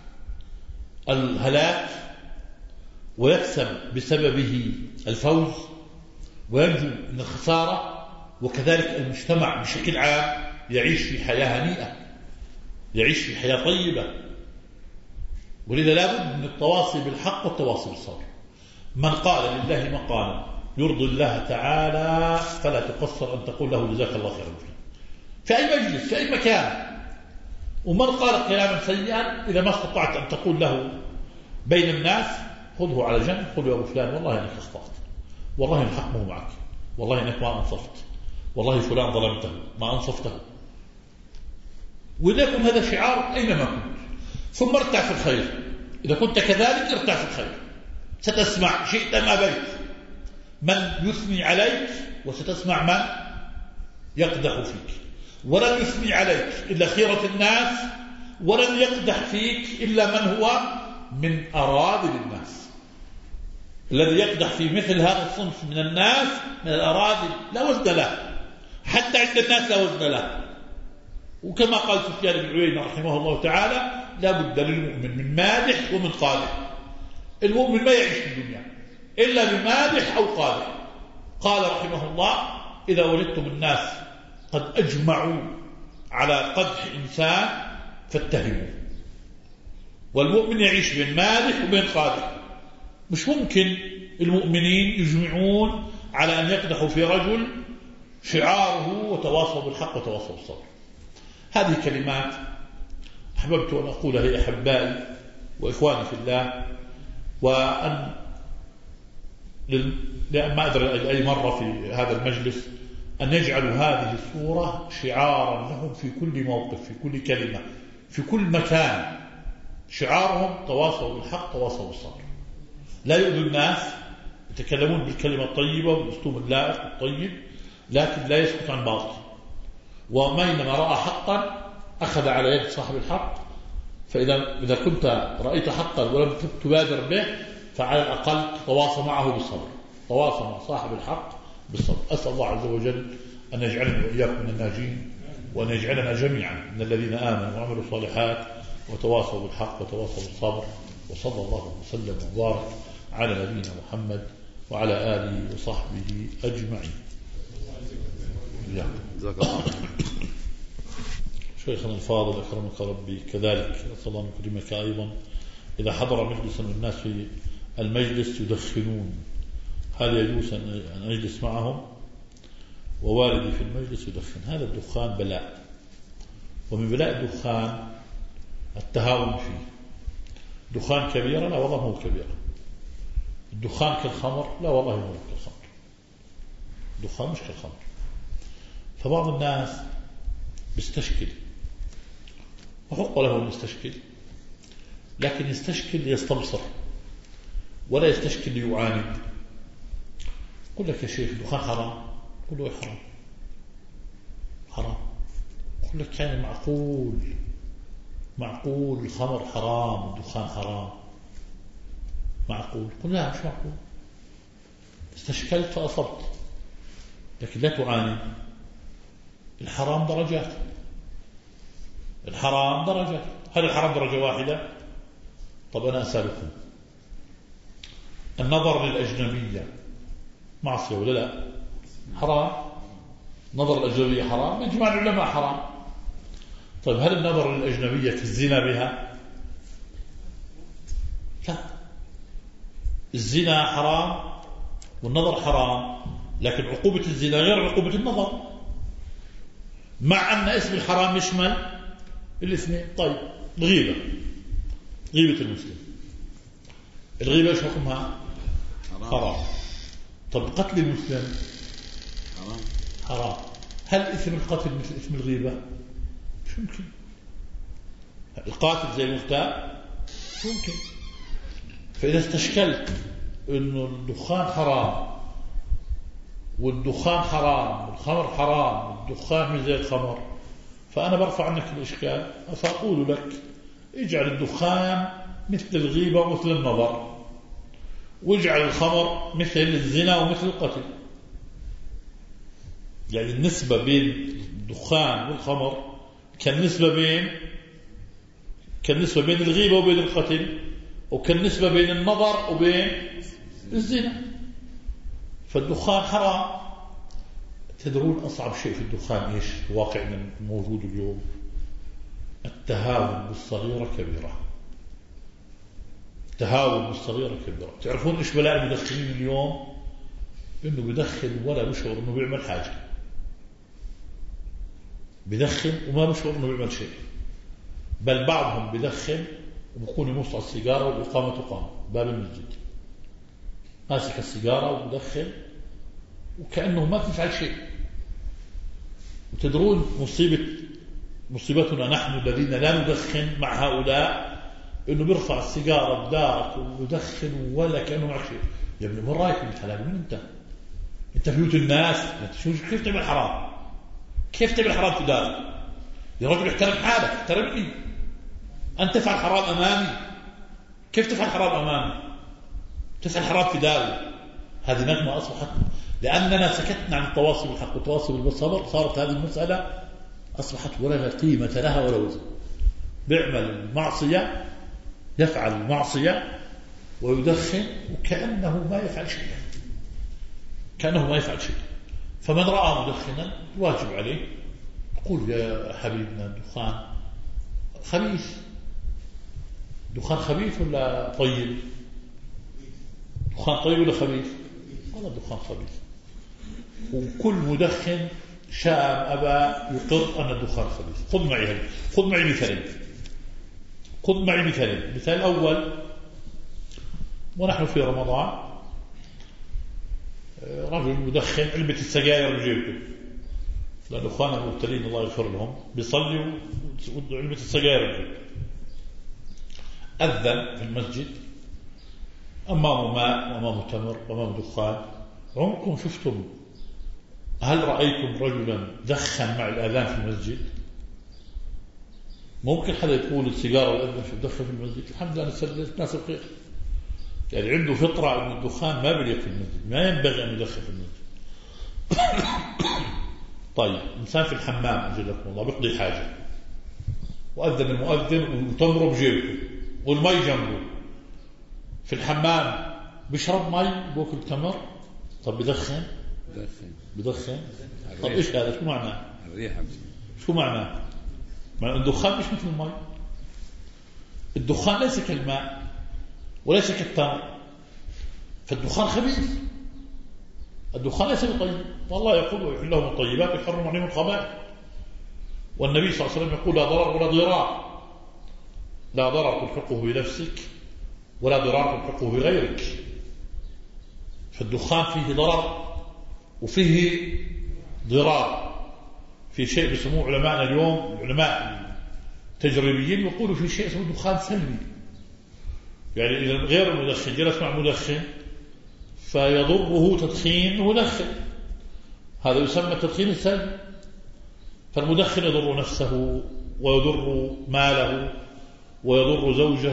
الهلاك ويكسب بسببه الفوز وينجو من الخسارة، وكذلك المجتمع بشكل عام يعيش في حياة هنيئة، يعيش في حياة طيبة. ولذا لابد من التواصي بالحق والتواصي بالصبر. من قال لله مقالا يرضي الله تعالى فلا تقصر أن تقول له جزاك الله خيرا في أي مجلس في أي مكان. ومن قال كلاما سيئا إذا ما استطعت أن تقول له بين الناس خذه على جنب، قل يا أبو فلان والله إنك أخطأت، والله الحق مو معك، والله إنك ما أنصفت، والله فلان ظلمته ما أنصفته. ولكم هذا شعار أينما كنت. ثم ارتع في الخير، إذا كنت كذلك ارتع في الخير، ستسمع شئت أم أبيت من يثني عليك وستسمع من يقدح فيك. ولن يثني عليك إلا خيرة الناس، ولن يقدح فيك إلا من هو من أراذل الناس. الذي يقدح في مثل هذا الصنف من الناس من الأراذل لا وزن له، حتى عند الناس لا وزن له. وكما قال سفيان بن عيينة رحمه الله تعالى لا بد للمؤمن من مادح ومن قادح. المؤمن ما يعيش في الدنيا إلا بمادح أو قادح. قال رحمه الله: إذا وجدتم الناس قد أجمعوا على قدح إنسان فاتهموا. والمؤمن يعيش بين مادح وبين قادح. مش ممكن المؤمنين يجمعون على أن يقدحوا في رجل شعاره وتواصوا بالحق وتواصوا بالصبر. هذه كلمات أحببت أن أقولها لأحبائي وإخواني في الله، وأن لأن ما أدري أي مرة في هذا المجلس أن يجعلوا هذه الصورة شعارا لهم في كل موقف، في كل كلمة، في كل مكان. شعارهم تواصوا بالحق تواصوا بالصبر. لا يؤذوا الناس، يتكلمون بالكلمة الطيبة والأسلوب اللائق الطيب، لكن لا يسكت عن باطل. ومينما رأى حقا أخذ على يد صاحب الحق. فإذا كنت رأيت حقا ولم تبادر به فعلى الأقل تواصل معه بالصبر، تواصل مع صاحب الحق بالصبر. أسأل الله عز وجل أن يجعلنا وإياكم من الناجين، وأن يجعلنا جميعا من الذين آمنوا وعملوا الصالحات وتواصوا بالحق وتواصوا بالصبر. وصلى الله وسلم وبارك على نبينا محمد وعلى آله وصحبه أجمعين. جزاك الله. شيخنا الفاضل أكرمك ربي، كذلك أسأل الله أن يكرمك أيضا. إذا حضر مجلسا والناس في المجلس يدخنون، هل يجوز أن أجلس معهم ووالدي في المجلس يدخن؟ هذا الدخان بلاء، ومن بلاء الدخان التهاون فيه. دخان كبيرة؟ لا والله مو كبيرة. الدخان كالخمر؟ لا والله مو كالخمر. الدخان مش كالخمر. فبعض الناس بيستشكل، وحق له أن يستشكل، لكن يستشكل ليستبصر ولا يستشكل ليعاند. قل لك يا شيخ الدخان حرام، قل له حرام حرام. قل لك كان معقول الخمر حرام الدخان حرام، معقول؟ قل لا مش معقول. استشكلت فأصبت، لكن لا تعاند. الحرام درجات، الحرام درجات. هل الحرام درجة واحدة؟ طب أنا أسألكم، النظر للأجنبية معصية ولا لا؟ حرام. نظر الأجنبية حرام، إجماع العلماء حرام. طيب هل النظر للأجنبية كالزنا بها؟ لا، الزنا حرام والنظر حرام، لكن عقوبة الزنا غير عقوبة النظر، مع أن اسم الحرام يشمل الاثنين. طيب الغيبة، غيبة المسلم، الغيبة ايش حكمها؟ حرام. طب قتل المسلم حرام. هل اسم القتل مثل اسم الغيبة؟ مش ممكن. القاتل زي المغتاب؟ مش ممكن. فإذا استشكلت إنه الدخان حرام والدخان حرام والخمر حرام والدخان مش زي الخمر، فأنا برفع عنك الإشكال، فأقول لك اجعل الدخان مثل الغيبة ومثل النظر، واجعل الخمر مثل الزنا ومثل القتل. يعني النسبة بين الدخان والخمر كالنسبة بين الغيبة وبين القتل، وكالنسبة بين النظر وبين الزنا. فالدخان حرام. تدرون أصعب شيء في الدخان إيش واقعنا موجود اليوم؟ التهاون بالصغيرة كبيرة. التهاون بالصغيرة كبيرة. تعرفون إيش بلاء المدخنين اليوم؟ إنه بيدخن ولا بيشعر إنه بيعمل حاجة، بيدخن وما بيشعر إنه بيعمل شيء. بل بعضهم بيدخن وبيكون يمص على السيجارة والإقامة تقام باب المسجد، ماسك السيجارة وبيدخن وكأنه ما تفعل شيء. وتدرون مصيبتنا نحن الذين لا ندخن مع هؤلاء، إنه بيرفع السيجارة بدارك ويدخن ولا كأنه معك شيء. يا ابن من رأيك من حلال؟ من أنت في بيوت الناس، كيف تعمل حرام؟ كيف تعمل حرام في دارك؟ يا رجل احترم حالك، احترمني. أنت تفعل حرام أمامي، كيف تفعل حرام أمامي؟ تفعل حرام في داري. هذه نغمة أصبحت لأننا سكتنا عن التواصي بالحق والتواصي بالصبر، صارت هذه المسألة أصبحت ولا قيمة لها ولا وزن. بيعمل المعصية، يفعل المعصية ويدخن وكأنه ما يفعل شيء، كأنه ما يفعل شيء. فمن رأى مدخنا واجب عليه يقول يا حبيبنا الدخان خبيث. دخان خبيث ولا طيب؟ دخان طيب ولا خبيث؟ والله دخان خبيث. وكل مدخن شاء أبا يقر أن الدخان خبيث. خذ معي مثالين. مثال الأول، ونحن في رمضان رجل مدخن علبة السجاير بجيبه، لأن أخوانا المبتلين الله يغفر لهم بيصلي وعلبة السجاير بجيبه. أذن في المسجد، أمامه ماء وأمامه تمر وأمامه دخان. عمركم شفتم، هل رأيتم رجلا دخن مع الأذان في المسجد؟ ممكن حدا يقول السيجارة والأذن في الدخن في المسجد؟ الحمد لله الناس الخير، يعني عنده فطرة أن الدخان ما بليق في المسجد، ما ينبغي أن يدخن في المسجد. طيب إنسان في الحمام أجلكم الله بيقضي حاجة وأذن المؤذن وتمره بجيبه والمي جنبه في الحمام، بيشرب مي بوكل تمر. طب بدخن؟ طب إيش هذا؟ شو معناه؟ الريحة. شو معناه؟ الدخان مش مثل المي. الدخان ليس كالماء وليس كالتمر، فالدخان خبيث. الدخان ليس بطيب، والله يقول ويحل لهم الطيبات ويحرم عليهم الخبائث. والنبي صلى الله عليه وسلم يقول لا ضرر ولا ضرار. لا ضرر تلحقه بنفسك ولا ضرار تلحقه بغيرك. فالدخان فيه ضرر وفيه ضرار. في شيء بيسموه علماءنا اليوم علماء تجريبيين يقولوا في شيء اسمه دخان سلبي، يعني إذا غير المدخن جلس مع مدخن فيضره تدخين مدخن، هذا يسمى التدخين السلبي. فالمدخن يضر نفسه ويضر ماله ويضر زوجه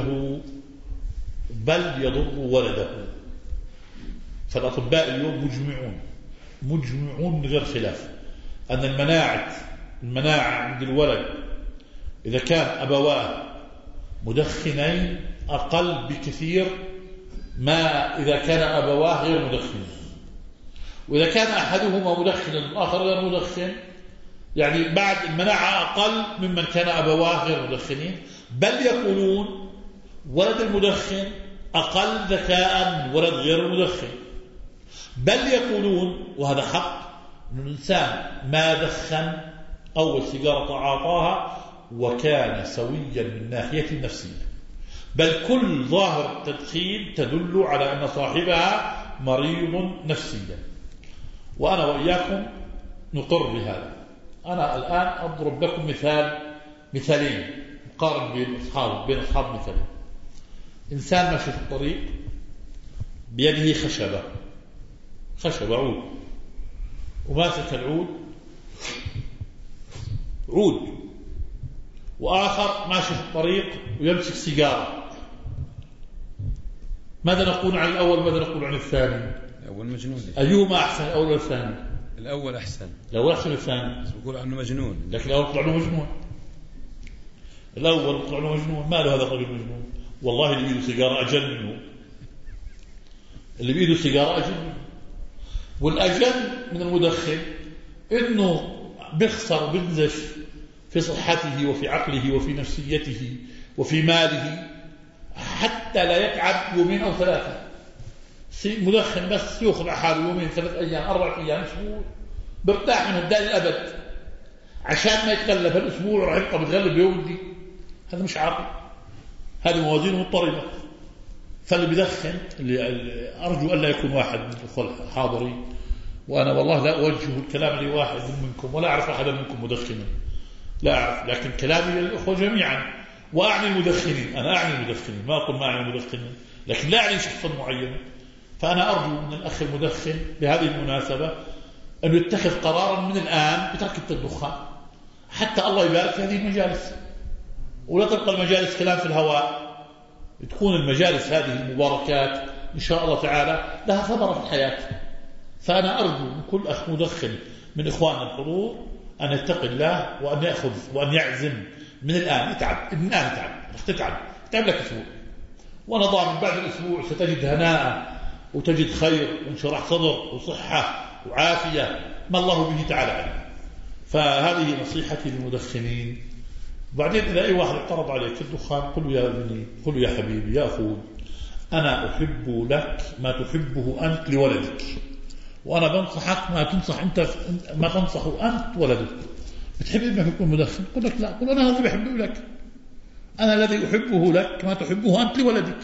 بل يضر ولده. فالأطباء اليوم مجمعون من غير خلاف أن المناعة عند الولد إذا كان أبواه مدخنين أقل بكثير ما إذا كان أبواه غير مدخنين. وإذا كان أحدهما مدخنا والآخر غير مدخن، يعني بعد المناعة أقل ممن كان أبواه غير مدخنين. بل يقولون ولد المدخن أقل ذكاء من ولد غير المدخن. بل يقولون وهذا حق أن الإنسان ما دخن أول سيجارة تعاطاها وكان سويا من ناحية النفسية، بل كل ظاهر التدخين تدل على أن صاحبها مريض نفسيا. وأنا وإياكم نقر بهذا. أنا الآن أضرب لكم مثالين مقارن بين أصحاب مثالين. إنسان ماشي في الطريق بيده خشبة عود، وماسك العود عود، وآخر ماشي في الطريق ويمسك سيجارة. ماذا نقول عن الأول ماذا نقول عن الثاني؟ الأول مجنون. أيهما أحسن الأول ولا الثاني؟ الأول أحسن. الأول أحسن الثاني. يقول عنه مجنون، لكن الأول طلع له مجنون. الأول طلع له مجنون. ما له هذا الرجل مجنون؟ والله اللي بيده سيجارة أجل منه. اللي بيده سيجارة أجل منه. والأجل من المدخن إنه بيخسر وبينزف في صحته وفي عقله وفي نفسيته وفي ماله حتى لا يتعب يومين أو ثلاثة. مدخن بس يأخذ حاله يومين 3 أيام 4 أيام أسبوع برتاح من الداء الأبد عشان ما يتغلب الأسبوع راح يبقى بيتغلب يومي. هذا مش عاقل، هذه موازينه مضطربة. فاللي بدخن اللي أرجو أن لا يكون واحد من الأخوة الحاضرين، وأنا والله لا أوجه الكلام لواحد منكم ولا أعرف أحدا منكم مدخنا، لا أعرف، لكن كلامي للأخوة جميعا. وأعني المدخنين، أنا أعني المدخنين، ما أقول ما أعني المدخنين، لكن لا أعني شخصا معينا. فأنا أرجو من الأخ المدخن بهذه المناسبة أن يتخذ قرارا من الآن بترك الدخان حتى الله يبارك في هذه المجالس، ولا تبقى المجالس كلام في الهواء. تكون المجالس هذه المباركات إن شاء الله تعالى لها ثمرة في الحياة. فأنا أرجو من كل أخ مدخن من إخواننا الحضور أن يتقي الله وأن يأخذ وأن يعزم من الآن يتعب، رح تتعب لك أسبوع، وأنا ضامن بعد الأسبوع ستجد هناء وتجد خير وانشراح صدر وصحة وعافية ما الله به تعالى علم. فهذه نصيحتي للمدخنين. بعدين إذا أي واحد اعترض عليك الدخان قل له يا ابني، قل له يا حبيبي، يا أخوي، أنا أحب لك ما تحبه أنت لولدك، وأنا بنصحك ما تنصحه أنت ولدك. بتحب ابنك يكون مدخن؟ قل لك لا، قل أنا الذي بحبه لك، أنا الذي أحبه لك ما تحبه أنت لولدك.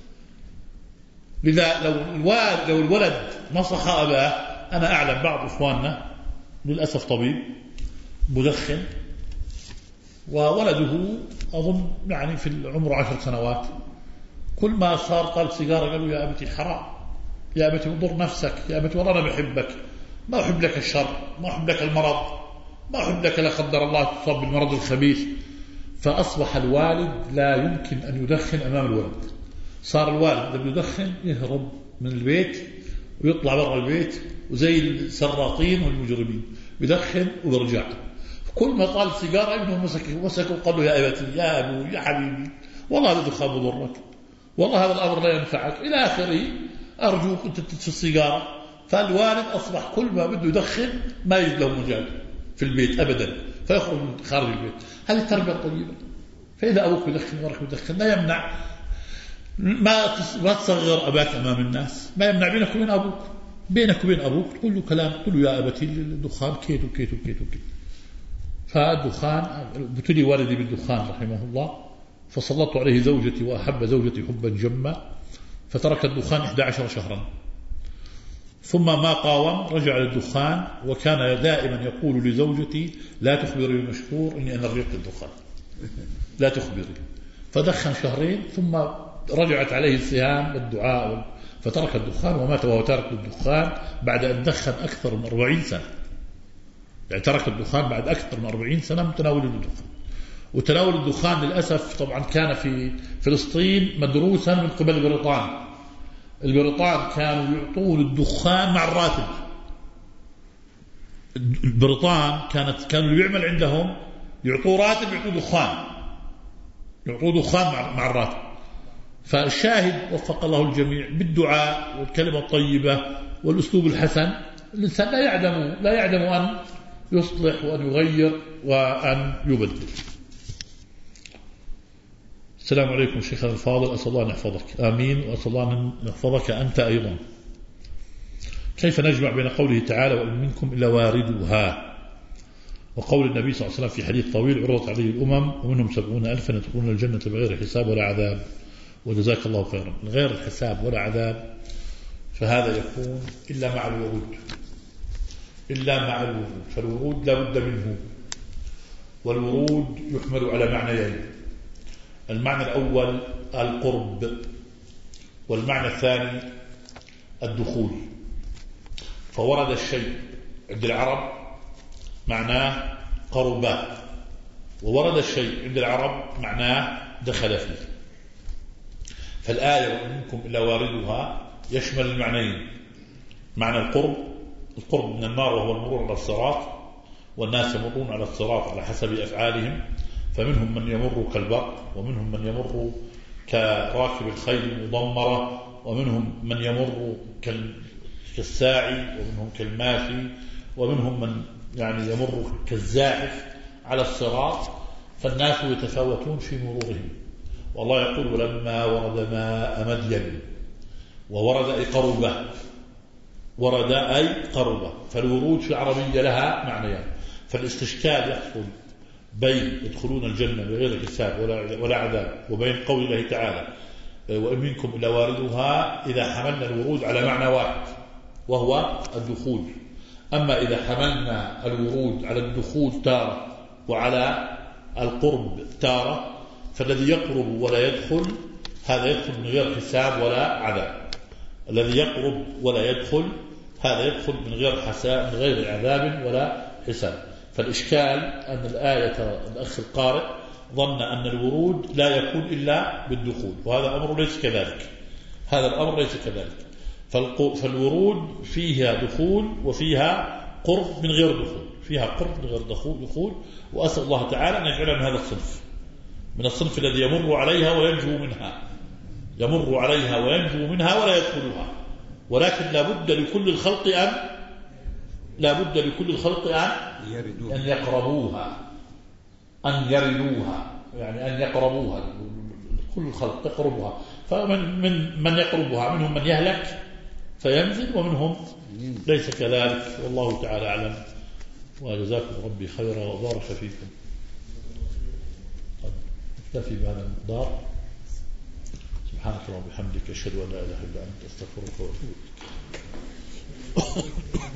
لذا لو الولد نصح أباه، أنا أعلم بعض إخواننا للأسف طبيب مدخن وولده أظن يعني في العمر 10 سنوات، كل ما صار طالب سيجارة قالوا يا أبتي حرام، يا أبتي انظر نفسك، يا أبتي والله أنا بحبك، ما أحب لك الشر، ما أحب لك المرض، ما أحب لك لا قدر الله تصاب بالمرض الخبيث. فأصبح الوالد لا يمكن أن يدخن أمام الولد. صار الوالد لما يدخن يهرب من البيت ويطلع برا البيت وزي السراطين والمجرمين يدخن ويرجع. كل ما طال سيجارة ابنه مسكه وقال له يا أبتي، يا أبو، يا حبيبي، والله هذا الدخان بضرك، والله هذا الأمر لا ينفعك إلى آخره، أرجوك أنت تتشرب السيجارة. فالوالد أصبح كل ما بده يدخن ما يجد له مجال في البيت أبدا، فيخرج من خارج البيت. هذه التربية الطيبة. فإذا أبوك يدخن وراك يدخن لا يمنع، ما تصغر أباك أمام الناس، ما يمنع بينك وبين أبوك تقول له كلام، تقول له يا أبتي الدخان كيت وكيت وكيت وكيت. فالدخان ابتلي والدي بالدخان رحمه الله، فسلطت عليه زوجتي وأحب زوجتي حبا جما، فترك الدخان 11 شهرا، ثم ما قاوم رجع للدخان، وكان دائما يقول لزوجتي لا تخبري المشهور إني أنا رجعت الدخان، لا تخبري. فدخن 2 شهرين ثم رجعت عليه السهام والدعاء، فترك الدخان ومات وهو تارك الدخان بعد أن دخن أكثر من 40 سنة. يعني ترك الدخان بعد أكثر من 40 سنة متناول الدخان. وتناول الدخان للأسف طبعا كان في فلسطين مدروسا من قبل البريطان كانوا يعطون الدخان مع الراتب. البريطان كانوا اللي بيعمل عندهم يعطوه راتب، يعطوه دخان مع الراتب. فالشاهد وفق الله الجميع بالدعاء والكلمة الطيبة والأسلوب الحسن، الإنسان لا يعلم أن يصلح وأن يغير وأن يبدل. السلام عليكم شيخنا الفاضل، أسأل الله أن يحفظك. آمين، وأسأل الله أن يحفظك أنت أيضا. كيف نجمع بين قوله تعالى وإن منكم إلا واردها وقول النبي صلى الله عليه وسلم في حديث طويل عرضت عليه الأمم ومنهم 70,000 يدخلون الجنة بغير حساب ولا عذاب؟ وجزاك الله خيرا. من غير الحساب ولا عذاب فهذا يكون إلا مع الورود، فالورود لا بد منه. والورود يحمل على معنيين: المعنى الأول القرب، والمعنى الثاني الدخول. فورد الشيء عند العرب معناه قربا، وورد الشيء عند العرب معناه دخل فيه. فالآية وإن منكم إلا واردها يشمل المعنيين: معنى القرب من النار وهو المرور على الصراط، والناس يمرون على الصراط على حسب أفعالهم، فمنهم من يمر كالبرق، ومنهم من يمر كراكب الخيل المضمرة، ومنهم من يمر كالساعي، ومنهم كالماشي، ومنهم من يعني يمر كالزاحف على الصراط. فالناس يتفاوتون في مرورهم. والله يقول ولما ورد ماء مدين، وورد أي قربة، ورد أي قربة. فالورود في العربية لها معنيان. فالاستشكال يحصل بين يدخلون الجنة بغير حساب ولا عذاب وبين قول الله تعالى وإن منكم إلا واردها إذا حملنا الورود على معنى واحد وهو الدخول. أما إذا حملنا الورود على الدخول تارة وعلى القرب تارة، فالذي يقرب ولا يدخل هذا يدخل من غير حساب ولا عذاب، الذي يقرب ولا يدخل هذا يدخل من غير حساب، من غير عذاب ولا حساب. فالإشكال أن الآية الأخ القارئ ظن أن الورود لا يكون إلا بالدخول، وهذا أمر ليس كذلك. هذا الأمر ليس كذلك. فالورود فيها دخول وفيها قرب من غير دخول، فيها قرب من غير دخول. وأسأل الله تعالى أن يجعلنا من هذا الصنف. من الصنف الذي يمر عليها وينجو منها، يمر عليها وينجو منها ولا يدخلها، ولكن لا بد لكل الخلق أن يقربوها، أن يردوها، يعني أن يقربوها، كل الخلق يقربها. فمن يقربها منهم من يهلك فينزل، ومنهم ليس كذلك، والله تعالى أعلم. وجزاكم ربي خيرا وبارك فيكم. نكتفي بهذا المقدار. سبحانك اللهم وبحمدك أشهد أن لا إله إلا أنت أستغفرك وأتوب إليك.